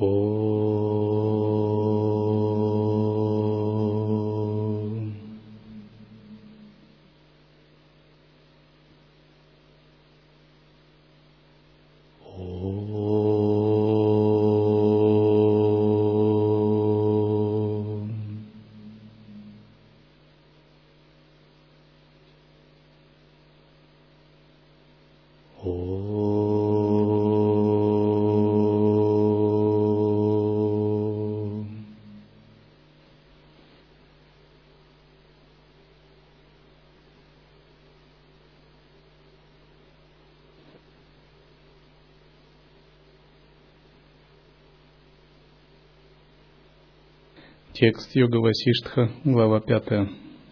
Текст Йога Васиштха, глава 5.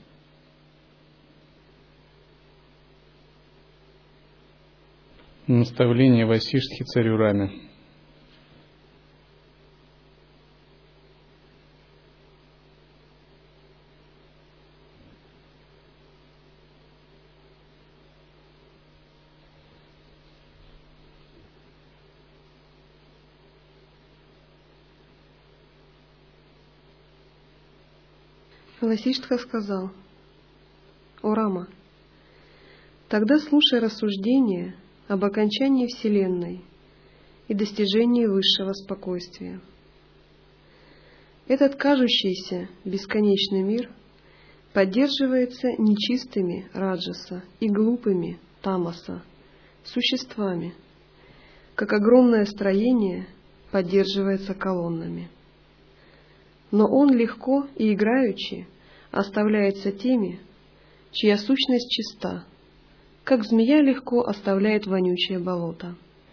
Наставление Васиштхи царю Раме. Васиштха сказал: «О Рама, тогда слушай рассуждения об окончании Вселенной и достижении высшего спокойствия. Этот кажущийся бесконечный мир поддерживается нечистыми раджаса и глупыми тамаса существами, как огромное строение поддерживается колоннами. Но он легко и играючи оставляется теми, чья сущность чиста, как змея легко оставляет вонючее болото».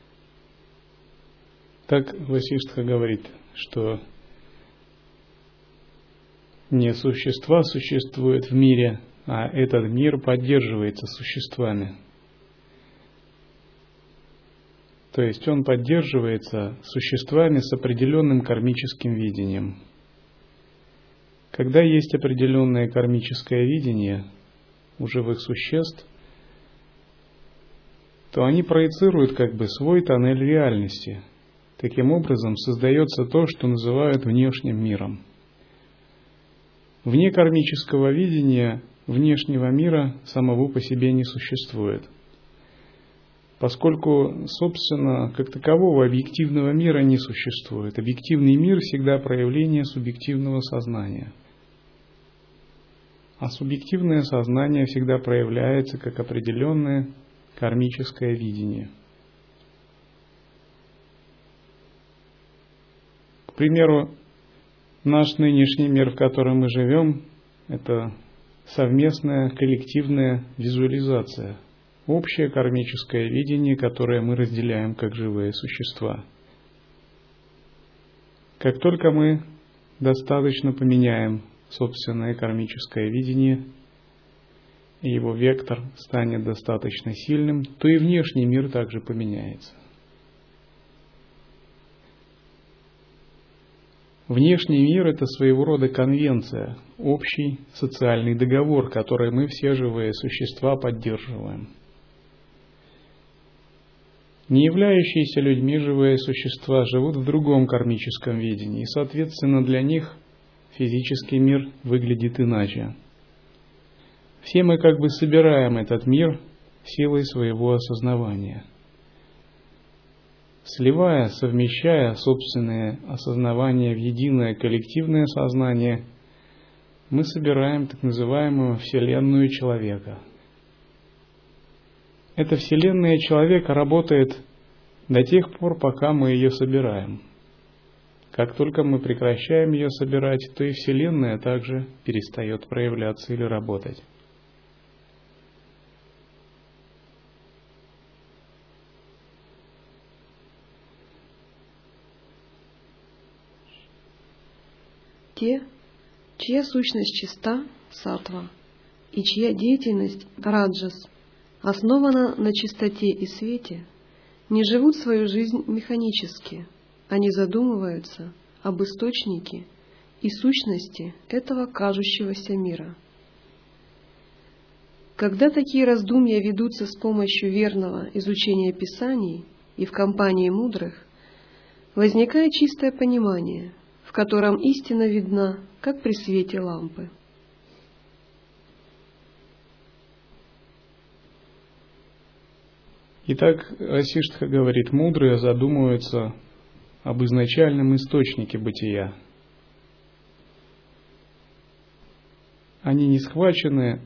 Так Васиштха говорит, что не существа существуют в мире, а этот мир поддерживается существами. То есть он поддерживается существами с определенным кармическим видением. Когда есть определенное кармическое видение у живых существ, то они проецируют как бы свой тоннель реальности. Таким образом создается то, что называют внешним миром. Вне кармического видения внешнего мира самого по себе не существует, поскольку, собственно, как такового объективного мира не существует. Объективный мир всегда проявление субъективного сознания. А субъективное сознание всегда проявляется как определенное кармическое видение. К примеру, наш нынешний мир, в котором мы живем, это совместная коллективная визуализация, общее кармическое видение, которое мы разделяем как живые существа. Как только мы достаточно поменяем собственное кармическое видение, и его вектор станет достаточно сильным, то и внешний мир также поменяется. Внешний мир – это своего рода конвенция, общий социальный договор, который мы все живые существа поддерживаем. Не являющиеся людьми живые существа живут в другом кармическом видении, и, соответственно, для них физический мир выглядит иначе. Все мы как бы собираем этот мир силой своего осознавания. Сливая, совмещая собственное осознавание в единое коллективное сознание, мы собираем так называемую Вселенную человека. Эта Вселенная человека работает до тех пор, пока мы ее собираем. Как только мы прекращаем ее собирать, то и Вселенная также перестает проявляться или работать. Те, чья сущность чиста, саттва, и чья деятельность, раджас, основана на чистоте и свете, не живут свою жизнь механически, они задумываются об источнике и сущности этого кажущегося мира. Когда такие раздумья ведутся с помощью верного изучения Писаний и в компании мудрых, возникает чистое понимание, в котором истина видна, как при свете лампы. Итак, Васиштха говорит, мудрые задумываются об изначальном источнике бытия. Они не схвачены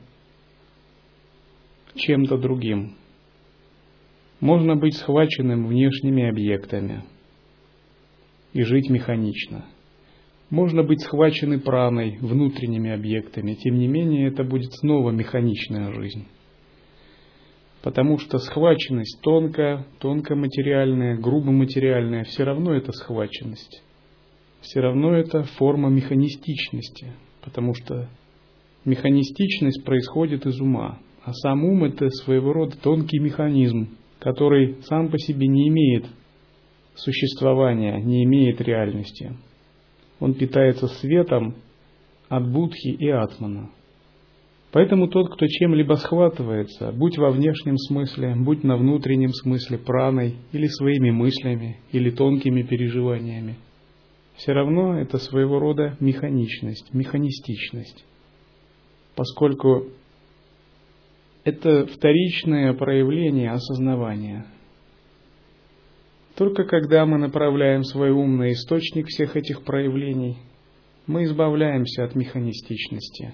чем-то другим. Можно быть схваченным внешними объектами и жить механично. Можно быть схвачены праной, внутренними объектами, тем не менее это будет снова механичная жизнь. Потому что схваченность тонко-материальная, грубо-материальная, все равно это схваченность. Все равно это форма механистичности, потому что механистичность происходит из ума, а сам ум – это своего рода тонкий механизм, который сам по себе не имеет существования, не имеет реальности. Он питается светом от Будхи и Атмана. Поэтому тот, кто чем-либо схватывается, будь во внешнем смысле, будь на внутреннем смысле праной, или своими мыслями, или тонкими переживаниями, все равно это своего рода механичность, механистичность. Поскольку это вторичное проявление осознавания. Только когда мы направляем свой ум на источник всех этих проявлений, мы избавляемся от механистичности.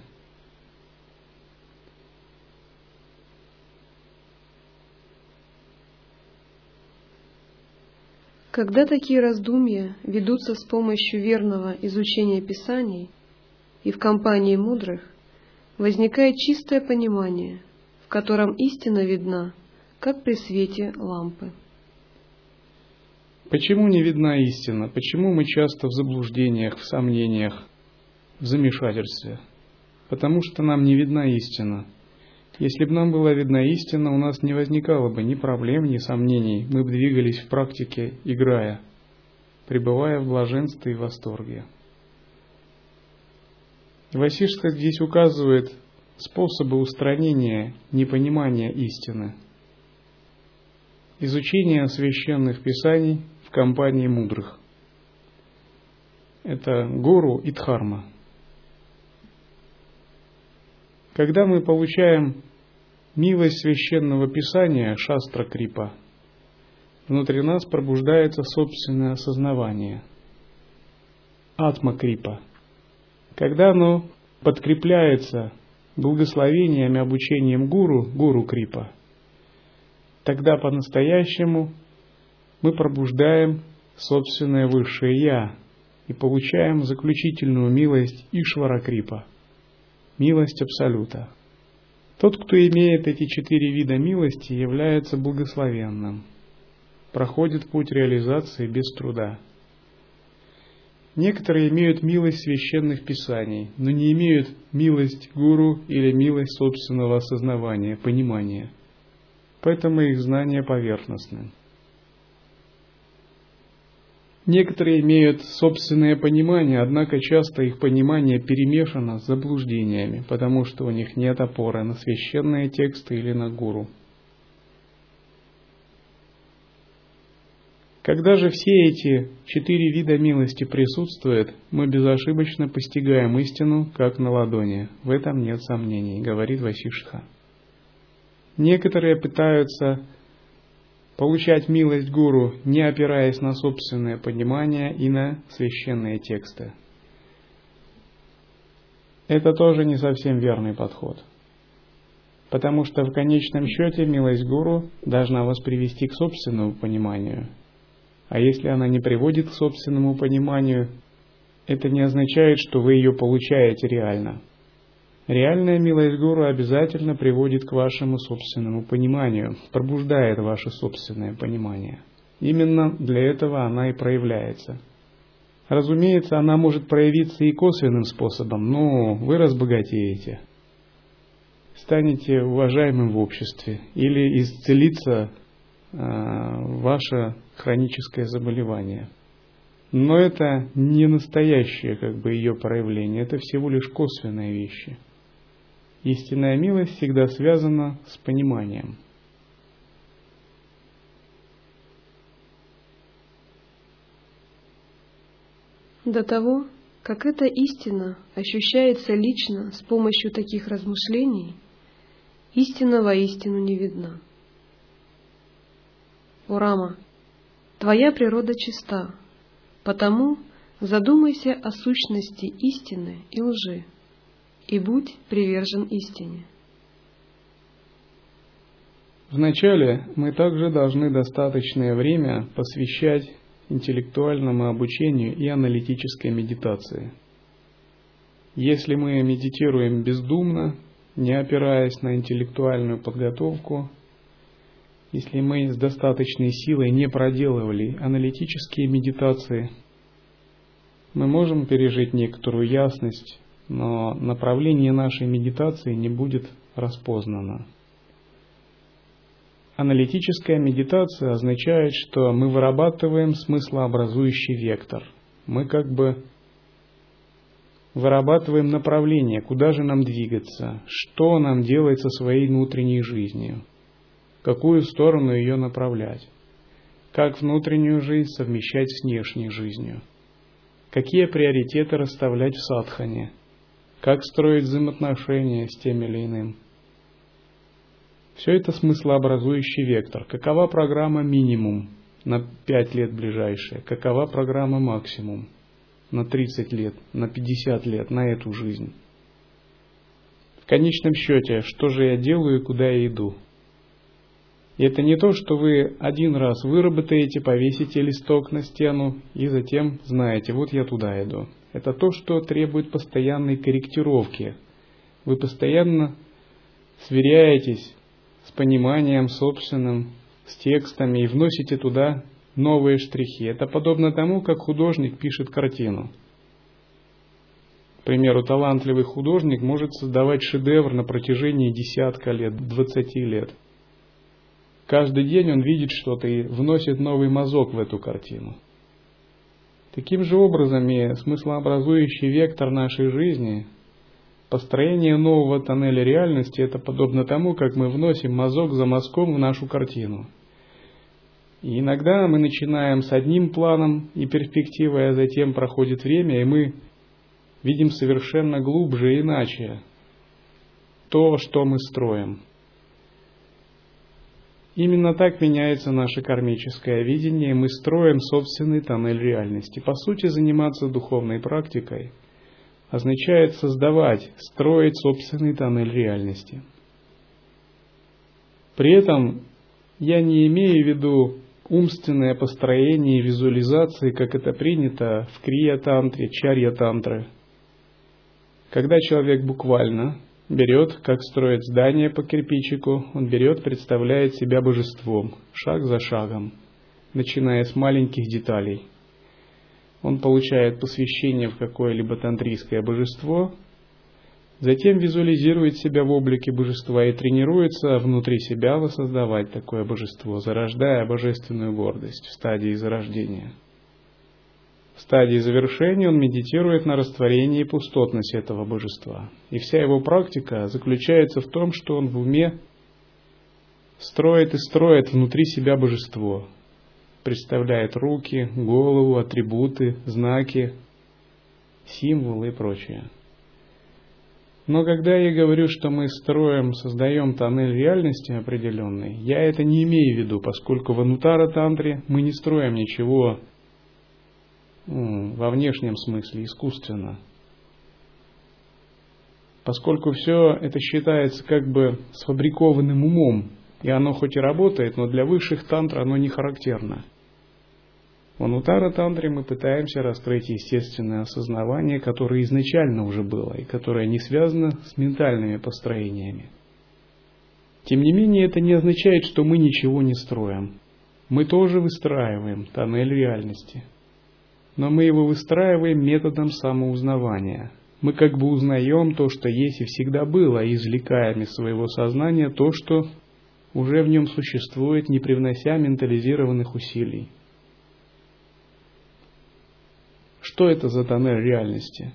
Когда такие раздумья ведутся с помощью верного изучения Писаний и в компании мудрых, возникает чистое понимание, в котором истина видна, как при свете лампы. Почему не видна истина? Почему мы часто в заблуждениях, в сомнениях, в замешательстве? Потому что нам не видна истина. Если бы нам была видна истина, у нас не возникало бы ни проблем, ни сомнений. Мы бы двигались в практике, играя, пребывая в блаженстве и восторге. Васиштха здесь указывает способы устранения непонимания истины. Изучение священных писаний в компании мудрых. Это гуру и дхарма. Когда мы получаем милость священного писания, шастра крипа, внутри нас пробуждается собственное осознавание, атма крипа. Когда оно подкрепляется благословениями, обучением гуру крипа, тогда по-настоящему мы пробуждаем собственное высшее Я и получаем заключительную милость Ишвара крипа, милость Абсолюта. Тот, кто имеет эти 4 вида милости, является благословенным, проходит путь реализации без труда. Некоторые имеют милость священных писаний, но не имеют милость гуру или милость собственного осознавания, понимания. Поэтому их знания поверхностны. Некоторые имеют собственное понимание, однако часто их понимание перемешано с заблуждениями, потому что у них нет опоры на священные тексты или на гуру. Когда же все эти 4 вида милости присутствуют, мы безошибочно постигаем истину, как на ладони. В этом нет сомнений, говорит Васиштха. Некоторые пытаются получать милость гуру, не опираясь на собственное понимание и на священные тексты. Это тоже не совсем верный подход. Потому что в конечном счете милость гуру должна вас привести к собственному пониманию. А если она не приводит к собственному пониманию, это не означает, что вы ее получаете реально. Реальная милость гуру обязательно приводит к вашему собственному пониманию, пробуждает ваше собственное понимание. Именно для этого она и проявляется. Разумеется, она может проявиться и косвенным способом, но вы разбогатеете, станете уважаемым в обществе или исцелится ваше хроническое заболевание. Но это не настоящее ее проявление, это всего лишь косвенные вещи. Истинная милость всегда связана с пониманием. До того, как эта истина ощущается лично с помощью таких размышлений, истина воистину не видна. О Рама, твоя природа чиста, потому задумайся о сущности истины и лжи, и будь привержен истине. Вначале мы также должны достаточное время посвящать интеллектуальному обучению и аналитической медитации. Если мы медитируем бездумно, не опираясь на интеллектуальную подготовку, если мы с достаточной силой не проделывали аналитические медитации, мы можем пережить некоторую ясность, но направление нашей медитации не будет распознано. Аналитическая медитация означает, что мы вырабатываем смыслообразующий вектор. Мы как бы вырабатываем направление, куда же нам двигаться, что нам делать со своей внутренней жизнью, в какую сторону ее направлять, как внутреннюю жизнь совмещать с внешней жизнью, какие приоритеты расставлять в садхане, как строить взаимоотношения с тем или иным. Все это смыслообразующий вектор. Какова программа минимум на 5 лет ближайшая? Какова программа максимум на 30 лет, на 50 лет, на эту жизнь? В конечном счете, что же я делаю и куда я иду? И это не то, что вы один раз выработаете, повесите листок на стену и затем знаете, вот я туда иду. Это то, что требует постоянной корректировки. Вы постоянно сверяетесь с пониманием собственным, с текстами и вносите туда новые штрихи. Это подобно тому, как художник пишет картину. К примеру, талантливый художник может создавать шедевр на протяжении десятка лет, 20 лет. Каждый день он видит что-то и вносит новый мазок в эту картину. Таким же образом и смыслообразующий вектор нашей жизни, построение нового тоннеля реальности, это подобно тому, как мы вносим мазок за мазком в нашу картину. И иногда мы начинаем с одним планом и перспективой, а затем проходит время, и мы видим совершенно глубже и иначе то, что мы строим. Именно так меняется наше кармическое видение, и мы строим собственный тоннель реальности. По сути, заниматься духовной практикой означает создавать, строить собственный тоннель реальности. При этом я не имею в виду умственное построение и визуализации, как это принято в крия-тантре, чарья-тантре. Когда человек буквально берет, как строить здание по кирпичику, он берет, представляет себя божеством, шаг за шагом, начиная с маленьких деталей. Он получает посвящение в какое-либо тантрийское божество, затем визуализирует себя в облике божества и тренируется внутри себя воссоздавать такое божество, зарождая божественную гордость в стадии зарождения. В стадии завершения он медитирует на растворении и пустотности этого божества. И вся его практика заключается в том, что он в уме строит и строит внутри себя божество, представляет руки, голову, атрибуты, знаки, символы и прочее. Но когда я говорю, что мы строим, создаем тоннель реальности определенный, я это не имею в виду, поскольку в Анутара-тантре мы не строим ничего во внешнем смысле, искусственно. Поскольку все это считается как бы сфабрикованным умом, и оно хоть и работает, но для высших тантр оно не характерно. В Анутара-тантре мы пытаемся раскрыть естественное осознавание, которое изначально уже было, и которое не связано с ментальными построениями. Тем не менее, это не означает, что мы ничего не строим. Мы тоже выстраиваем тоннель реальности. Но мы его выстраиваем методом самоузнавания. Мы как бы узнаем то, что есть и всегда было, и извлекаем из своего сознания то, что уже в нем существует, не привнося ментализированных усилий. Что это за тоннель реальности?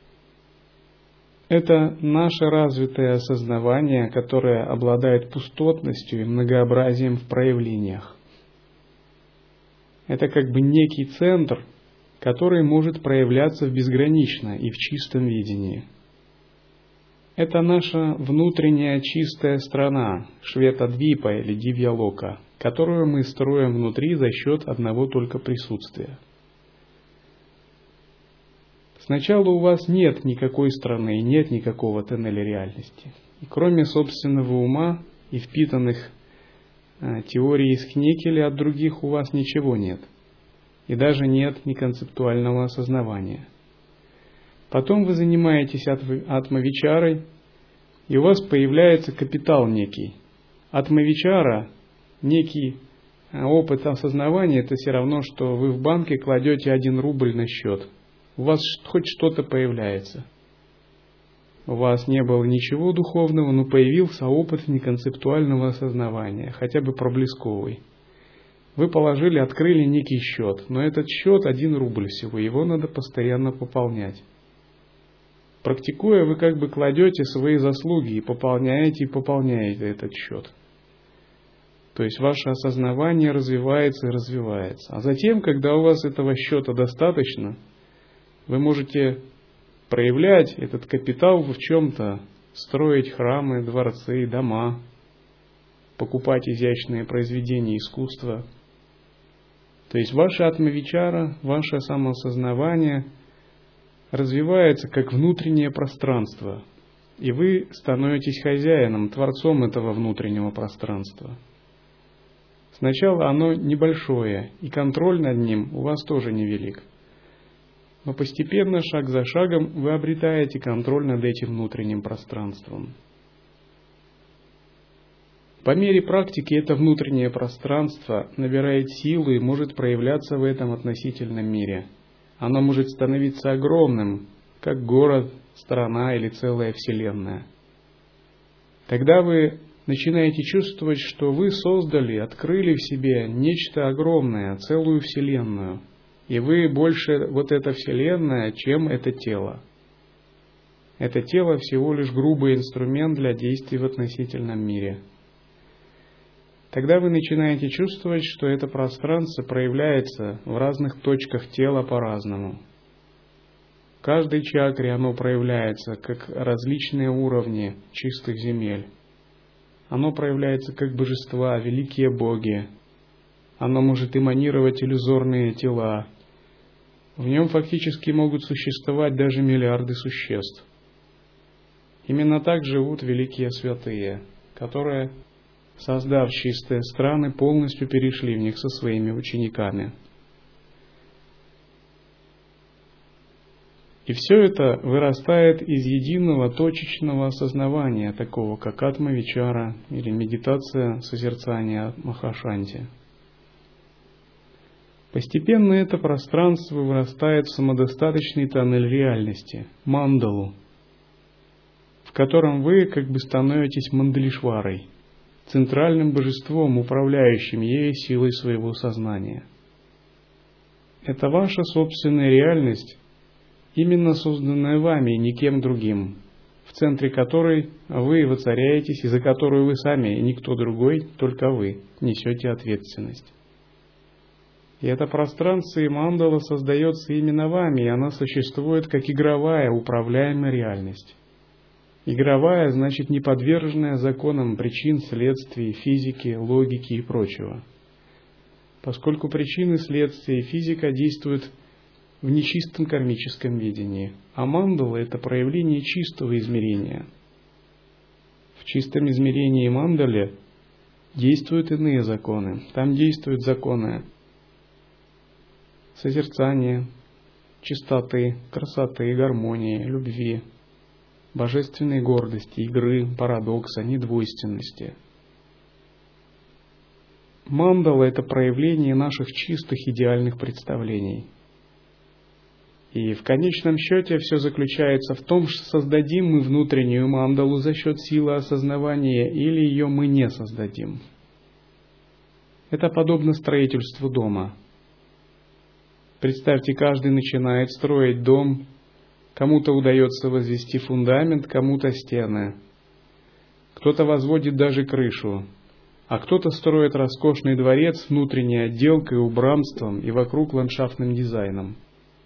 Это наше развитое осознавание, которое обладает пустотностью и многообразием в проявлениях. Это как бы некий центр, который может проявляться безгранично и в чистом видении. Это наша внутренняя чистая страна, Шветадвипа или Дивьялока, которую мы строим внутри за счет одного только присутствия. Сначала у вас нет никакой страны, нет никакого тоннеля реальности. И кроме собственного ума и впитанных теорий из Кнекеля от других у вас ничего нет. И даже нет ни концептуального осознавания. Потом вы занимаетесь атмавичарой, и у вас появляется капитал некий. Атмавичара, некий опыт осознавания, это все равно, что вы в банке кладете 1 рубль на счет. У вас хоть что-то появляется. У вас не было ничего духовного, но появился опыт неконцептуального осознавания, хотя бы проблесковый. Вы положили, открыли некий счет, но этот счет 1 рубль всего, его надо постоянно пополнять. Практикуя, вы как бы кладете свои заслуги и пополняете этот счет. То есть ваше осознавание развивается и развивается. А затем, когда у вас этого счета достаточно, вы можете проявлять этот капитал в чем-то, строить храмы, дворцы, дома, покупать изящные произведения искусства. То есть ваша атмавичара, ваше самоосознавание развивается как внутреннее пространство, и вы становитесь хозяином, творцом этого внутреннего пространства. Сначала оно небольшое, и контроль над ним у вас тоже невелик. Но постепенно, шаг за шагом, вы обретаете контроль над этим внутренним пространством. По мере практики это внутреннее пространство набирает силу и может проявляться в этом относительном мире. Оно может становиться огромным, как город, страна или целая вселенная. Тогда вы начинаете чувствовать, что вы создали, открыли в себе нечто огромное, целую вселенную. И вы больше вот эта вселенная, чем это тело. Это тело всего лишь грубый инструмент для действий в относительном мире. Тогда вы начинаете чувствовать, что это пространство проявляется в разных точках тела по-разному. В каждой чакре оно проявляется как различные уровни чистых земель. Оно проявляется как божества, великие боги. Оно может эманировать иллюзорные тела. В нем фактически могут существовать даже миллиарды существ. Именно так живут великие святые, которые, создав чистые страны, полностью перешли в них со своими учениками. И все это вырастает из единого точечного осознавания, такого как атмавичара или медитация созерцания Махашанти. Постепенно это пространство вырастает в самодостаточный тоннель реальности, мандалу, в котором вы как бы становитесь мандалишварой, центральным божеством, управляющим ею силой своего сознания. Это ваша собственная реальность, именно созданная вами и никем другим, в центре которой вы воцаряетесь и за которую вы сами и никто другой, только вы, несете ответственность. И это пространство и мандала создается именно вами, и она существует как игровая, управляемая реальность. Игровая значит не подверженная законам причин, следствий, физики, логики и прочего. Поскольку причины, следствия и физика действуют в нечистом кармическом видении, а мандала – это проявление чистого измерения. В чистом измерении мандале действуют иные законы. Там действуют законы созерцания, чистоты, красоты, гармонии, любви, божественной гордости, игры, парадокса, недвойственности. Мандала – это проявление наших чистых идеальных представлений. И в конечном счете все заключается в том, что создадим мы внутреннюю мандалу за счет силы осознавания или ее мы не создадим. Это подобно строительству дома. Представьте, каждый начинает строить дом, кому-то удается возвести фундамент, кому-то стены. Кто-то возводит даже крышу, а кто-то строит роскошный дворец с внутренней отделкой, убранством и вокруг ландшафтным дизайном.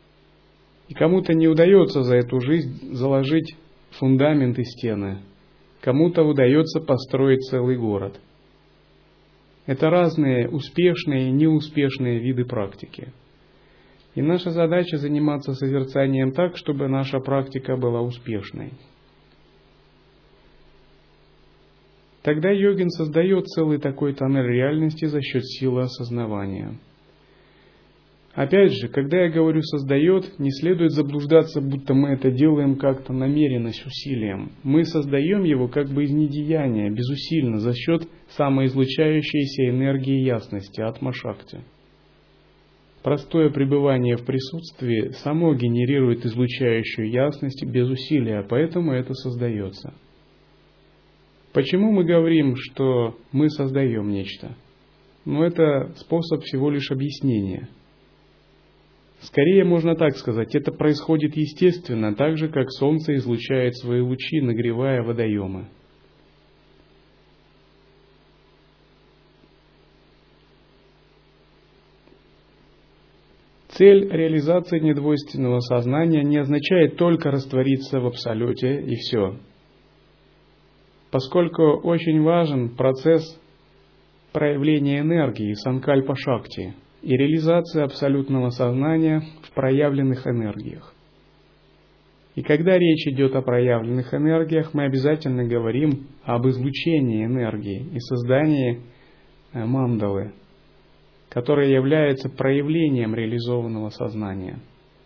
И кому-то не удается за эту жизнь заложить фундамент и стены, кому-то удается построить целый город. Это разные успешные и неуспешные виды практики. И наша задача заниматься созерцанием так, чтобы наша практика была успешной. Тогда йогин создает целый такой тоннель реальности за счет силы осознавания. Опять же, когда я говорю «создает», не следует заблуждаться, будто мы это делаем как-то намеренно, с усилием. Мы создаем его как бы из недеяния, безусильно, за счет самоизлучающейся энергии ясности, атма-шакти. Простое пребывание в присутствии само генерирует излучающую ясность без усилия, поэтому это создается. Почему мы говорим, что мы создаем нечто? Это способ всего лишь объяснения. Скорее можно так сказать, это происходит естественно, так же, как Солнце излучает свои лучи, нагревая водоемы. Цель реализации недвойственного сознания не означает только раствориться в абсолюте и все. Поскольку очень важен процесс проявления энергии, санкальпа-шакти, и реализация абсолютного сознания в проявленных энергиях. И когда речь идет о проявленных энергиях, мы обязательно говорим об излучении энергии и создании мандалы, которая является проявлением реализованного сознания.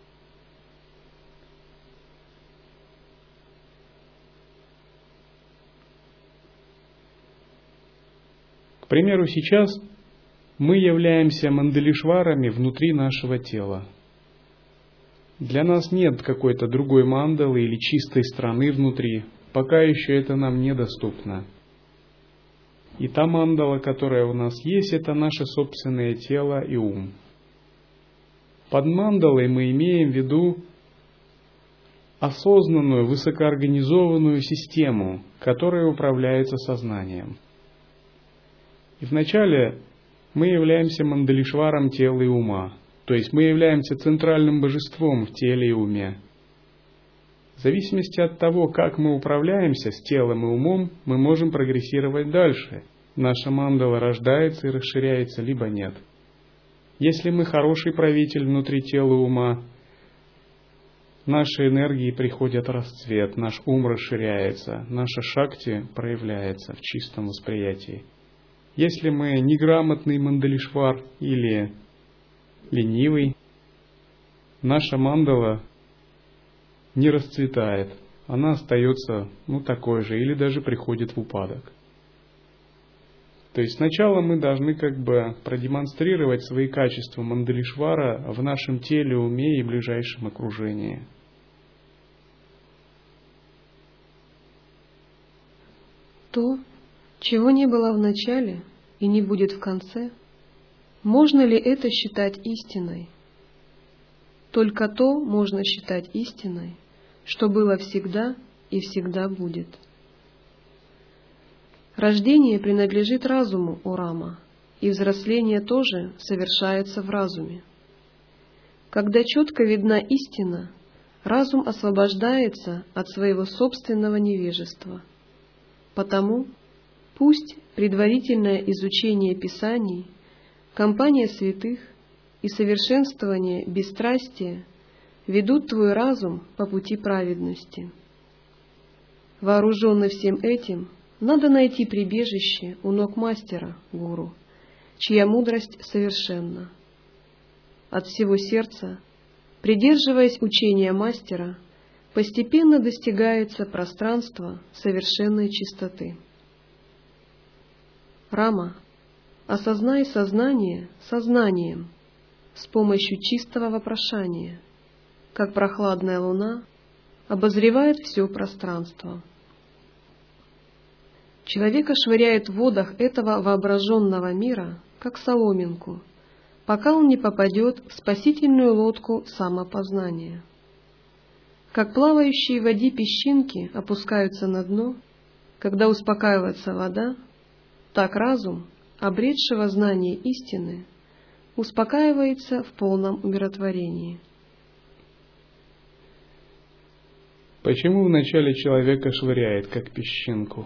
К примеру, сейчас мы являемся мандалишварами внутри нашего тела. Для нас нет какой-то другой мандалы или чистой страны внутри, пока еще это нам недоступно. И та мандала, которая у нас есть, это наше собственное тело и ум. Под мандалой мы имеем в виду осознанную, высокоорганизованную систему, которая управляется сознанием. И вначале мы являемся мандалишваром тела и ума, то есть мы являемся центральным божеством в теле и уме. В зависимости от того, как мы управляемся с телом и умом, мы можем прогрессировать дальше. Наша мандала рождается и расширяется, либо нет. Если мы хороший правитель внутри тела и ума, наши энергии приходят в расцвет, наш ум расширяется, наша шакти проявляется в чистом восприятии. Если мы неграмотный мандалишвар или ленивый, наша мандала не расцветает, она остается такой же или даже приходит в упадок. То есть сначала мы должны продемонстрировать свои качества мандалишвара в нашем теле, уме и ближайшем окружении. То, чего не было в начале и не будет в конце, можно ли это считать истиной? Только то можно считать истиной, что было всегда и всегда будет. Рождение принадлежит разуму, о Рама, и взросление тоже совершается в разуме. Когда четко видна истина, разум освобождается от своего собственного невежества. Потому пусть предварительное изучение Писаний, компания святых и совершенствование бесстрастия ведут твой разум по пути праведности. Вооруженный всем этим, надо найти прибежище у ног мастера, гуру, чья мудрость совершенна. От всего сердца, придерживаясь учения мастера, постепенно достигается пространство совершенной чистоты. Рама, осознай сознание сознанием с помощью чистого вопрошания, как прохладная луна обозревает все пространство. Человека швыряет в водах этого воображенного мира, как соломинку, пока он не попадет в спасительную лодку самопознания. Как плавающие в воде песчинки опускаются на дно, когда успокаивается вода, так разум, обретшего знание истины, успокаивается в полном умиротворении. Почему вначале человека швыряет, как песчинку?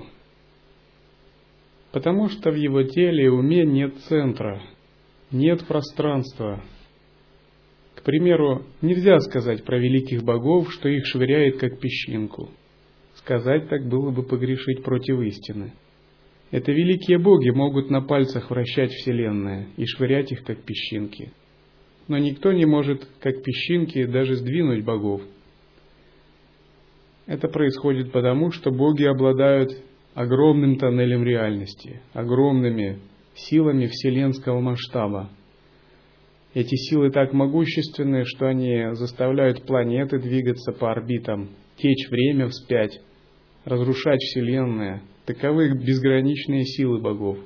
Потому что в его теле и уме нет центра, нет пространства. К примеру, нельзя сказать про великих богов, что их швыряет, как песчинку. Сказать так было бы погрешить против истины. Это великие боги могут на пальцах вращать вселенные и швырять их, как песчинки. Но никто не может, как песчинки, даже сдвинуть богов. Это происходит потому, что боги обладают огромным тоннелем реальности, огромными силами вселенского масштаба. Эти силы так могущественны, что они заставляют планеты двигаться по орбитам, течь время вспять, разрушать вселенные. Таковы безграничные силы богов.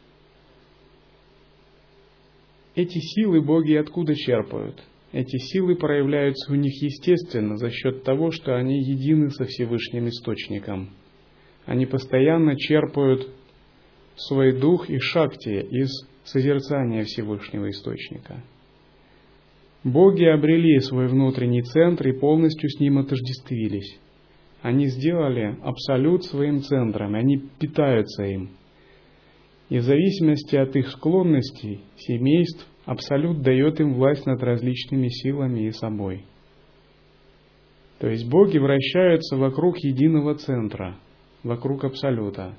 Эти силы боги откуда черпают? Эти силы проявляются у них естественно за счет того, что они едины со Всевышним Источником. Они постоянно черпают свой дух и шакти из созерцания Всевышнего Источника. Боги обрели свой внутренний центр и полностью с ним отождествились. Они сделали Абсолют своим центром, и они питаются им. И в зависимости от их склонностей, семейств, Абсолют дает им власть над различными силами и собой. То есть боги вращаются вокруг единого центра, вокруг Абсолюта.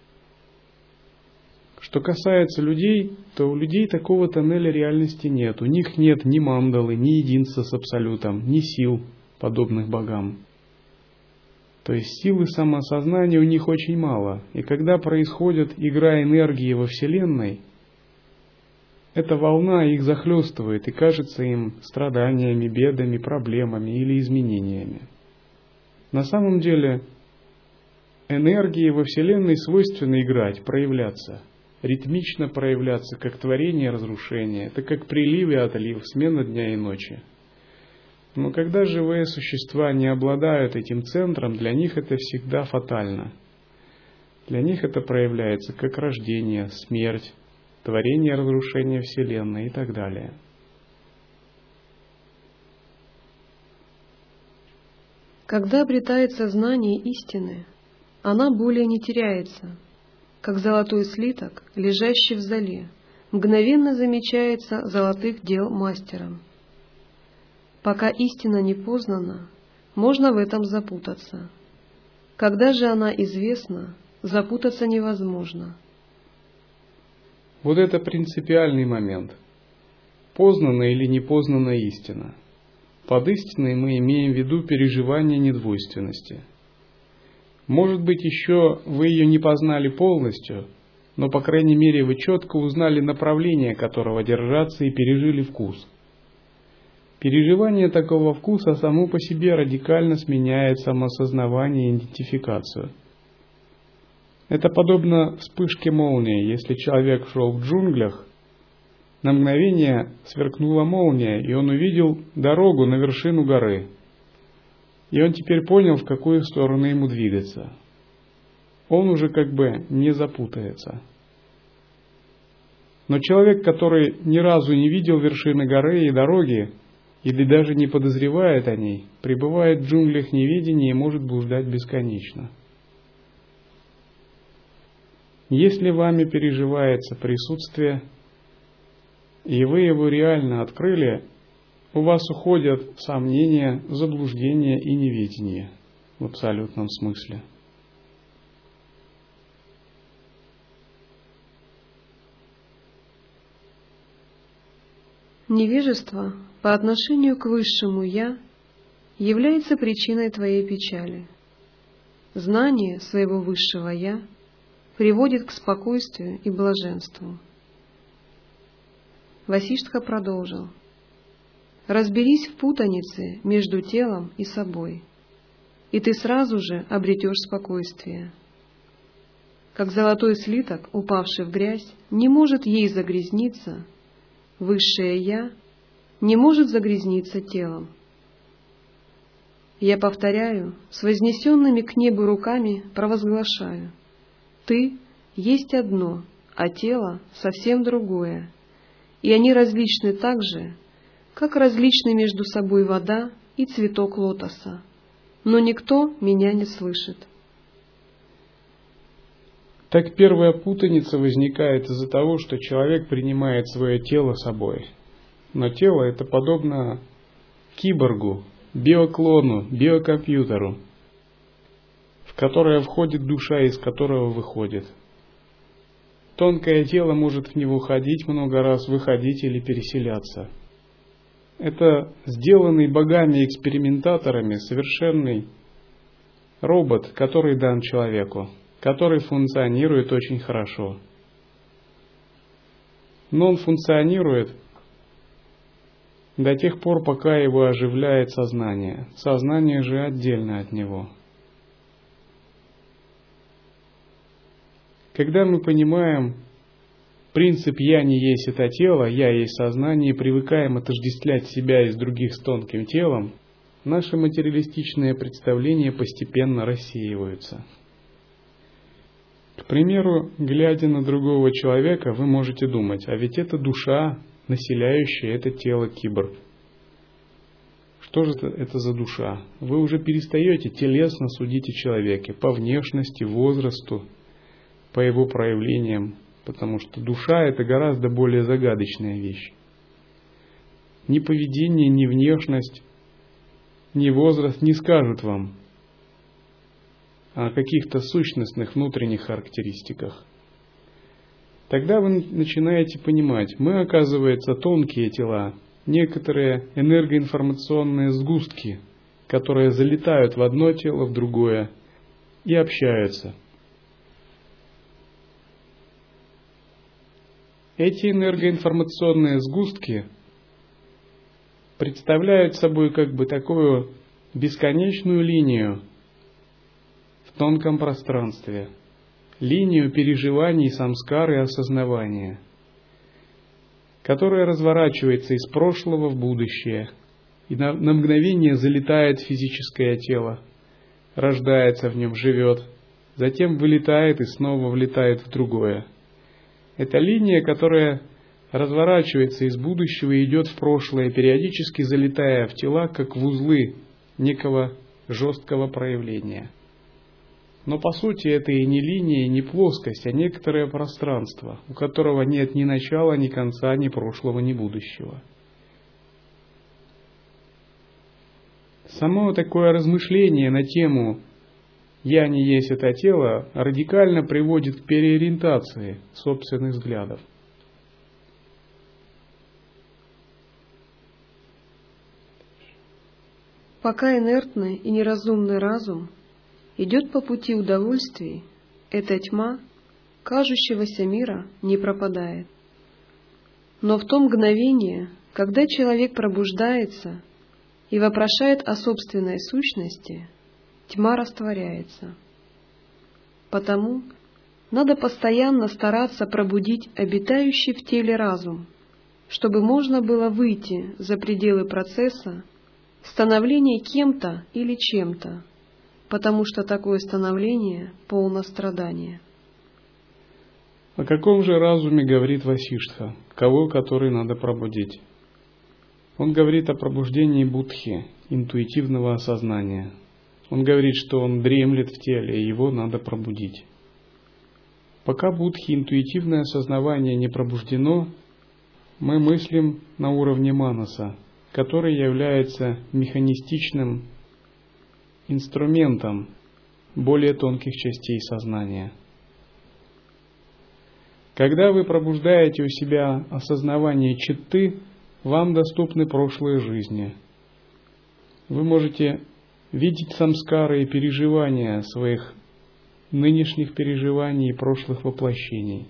Что касается людей, то у людей такого тоннеля реальности нет. У них нет ни мандалы, ни единства с Абсолютом, ни сил, подобных богам. То есть силы самосознания у них очень мало. И когда происходит игра энергии во Вселенной, эта волна их захлестывает и кажется им страданиями, бедами, проблемами или изменениями. На самом деле энергии во Вселенной свойственно играть, проявляться, ритмично проявляться, как творение и разрушение. Это как прилив и отлив, смена дня и ночи. Но когда живые существа не обладают этим центром, для них это всегда фатально. Для них это проявляется как рождение, смерть, творение, разрушение Вселенной и так далее. Когда обретается знание истины, она более не теряется, как золотой слиток, лежащий в золе, мгновенно замечается золотых дел мастером. Пока истина не познана, можно в этом запутаться. Когда же она известна, запутаться невозможно. Вот это принципиальный момент. Познана или непознана истина. Под истиной мы имеем в виду переживание недвойственности. Может быть, еще вы ее не познали полностью, но, по крайней мере, вы четко узнали направление, которого держаться, и пережили вкус. Переживание такого вкуса само по себе радикально сменяет самосознавание и идентификацию. Это подобно вспышке молнии. Если человек шел в джунглях, на мгновение сверкнула молния, и он увидел дорогу на вершину горы. И он теперь понял, в какую сторону ему двигаться. Он уже как бы не запутается. Но человек, который ни разу не видел вершины горы и дороги, или даже не подозревает о ней, пребывает в джунглях неведения и может блуждать бесконечно. Если вами переживается присутствие, и вы его реально открыли, у вас уходят сомнения, заблуждения и неведение в абсолютном смысле. Невежество по отношению к высшему «Я» является причиной твоей печали. Знание своего высшего «Я» приводит к спокойствию и блаженству. Васиштха продолжил. Разберись в путанице между телом и собой, и ты сразу же обретешь спокойствие. Как золотой слиток, упавший в грязь, не может ей загрязниться, высшее «Я» не может загрязниться телом. Я повторяю, с вознесенными к небу руками провозглашаю: ты есть одно, а тело совсем другое, и они различны так же, как различны между собой вода и цветок лотоса, но никто меня не слышит. Так первая путаница возникает из-за того, что человек принимает свое тело собой. Но тело это подобно киборгу, биоклону, биокомпьютеру, в которое входит душа, из которого выходит. Тонкое тело может в него ходить много раз, выходить или переселяться. Это сделанный богами-экспериментаторами совершенный робот, который дан человеку, который функционирует очень хорошо. Но он функционирует до тех пор, пока его оживляет сознание. Сознание же отдельно от него. Когда мы понимаем принцип «я не есть это тело», «я есть сознание» и привыкаем отождествлять себя и с других с тонким телом, наши материалистичные представления постепенно рассеиваются. К примеру, глядя на другого человека, вы можете думать, а ведь это душа, населяющая это тело киборг. Что же это за душа? Вы уже перестаете телесно судить о человеке по внешности, возрасту, по его проявлениям, потому что душа это гораздо более загадочная вещь. Ни поведение, ни внешность, ни возраст не скажут вам о каких-то сущностных внутренних характеристиках. Тогда вы начинаете понимать, мы, оказывается, тонкие тела, некоторые энергоинформационные сгустки, которые залетают в одно тело, в другое и общаются. Эти энергоинформационные сгустки представляют собой как бы такую бесконечную линию в тонком пространстве, линию переживаний, самскар и осознавания, которая разворачивается из прошлого в будущее и на мгновение залетает в физическое тело, рождается в нем, живет, затем вылетает и снова влетает в другое. Это линия, которая разворачивается из будущего и идет в прошлое, периодически залетая в тела, как в узлы некого жесткого проявления. Но по сути это и не линия, и не плоскость, а некоторое пространство, у которого нет ни начала, ни конца, ни прошлого, ни будущего. Само такое размышление на тему «я не есть это тело» радикально приводит к переориентации собственных взглядов. Пока инертный и неразумный разум идет по пути удовольствий, эта тьма кажущегося мира не пропадает. Но в то мгновение, когда человек пробуждается и вопрошает о собственной сущности, тьма растворяется. Потому надо постоянно стараться пробудить обитающий в теле разум, чтобы можно было выйти за пределы процесса становления кем-то или чем-то, потому что такое становление полно страдания. О каком же разуме говорит Васиштха, который надо пробудить? Он говорит о пробуждении будхи, интуитивного осознания. Он говорит, что он дремлет в теле, и его надо пробудить. Пока будхи, интуитивное осознавание не пробуждено, мы мыслим на уровне манаса, который является механистичным инструментом более тонких частей сознания. Когда вы пробуждаете у себя осознавание читты, вам доступны прошлые жизни. Вы можете видеть самскары и переживания своих нынешних переживаний и прошлых воплощений.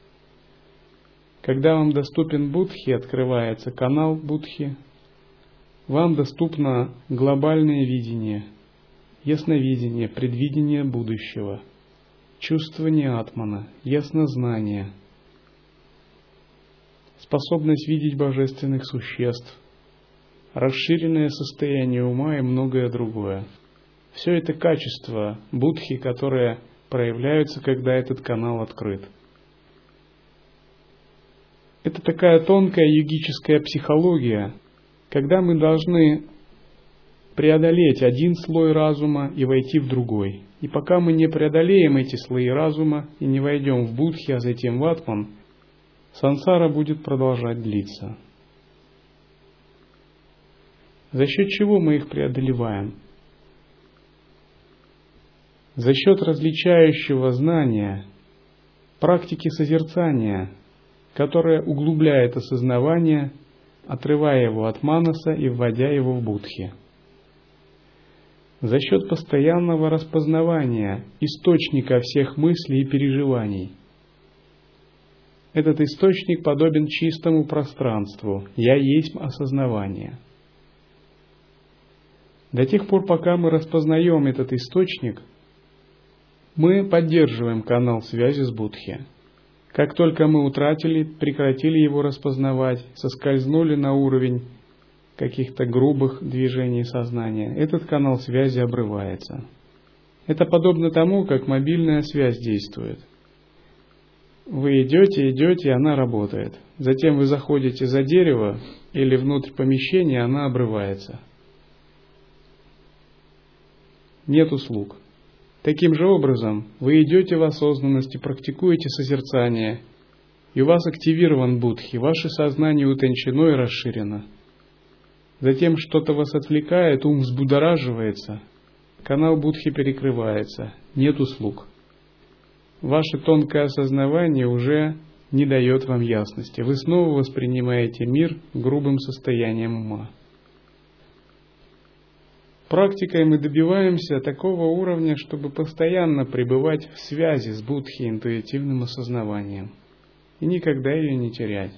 Когда вам доступен будхи, открывается канал будхи, вам доступно глобальное видение, ясновидение, предвидение будущего, чувствование атмана, яснознание, способность видеть божественных существ, расширенное состояние ума и многое другое. Все это качества будхи, которые проявляются, когда этот канал открыт. Это такая тонкая йогическая психология, когда мы должны преодолеть один слой разума и войти в другой. И пока мы не преодолеем эти слои разума и не войдем в будхи, а затем в атман, сансара будет продолжать длиться. За счет чего мы их преодолеваем? За счет различающего знания, практики созерцания, которая углубляет осознавание, отрывая его от манаса и вводя его в будхи. За счет постоянного распознавания источника всех мыслей и переживаний. Этот источник подобен чистому пространству «Я есть осознавание». До тех пор, пока мы распознаем этот источник, мы поддерживаем канал связи с будхи. Как только мы прекратили его распознавать, соскользнули на уровень каких-то грубых движений сознания, этот канал связи обрывается. Это подобно тому, как мобильная связь действует. Вы идете, и она работает. Затем вы заходите за дерево или внутрь помещения, она обрывается. Нет услуг. Таким же образом, вы идете в осознанности, практикуете созерцание, и у вас активирован будхи, ваше сознание утончено и расширено. Затем что-то вас отвлекает, ум взбудораживается, канал будхи перекрывается, нет услуг. Ваше тонкое осознавание уже не дает вам ясности, вы снова воспринимаете мир грубым состоянием ума. Практикой мы добиваемся такого уровня, чтобы постоянно пребывать в связи с будхи, интуитивным осознаванием, и никогда ее не терять.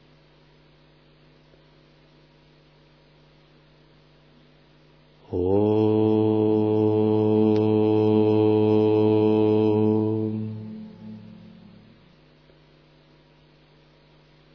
Oh.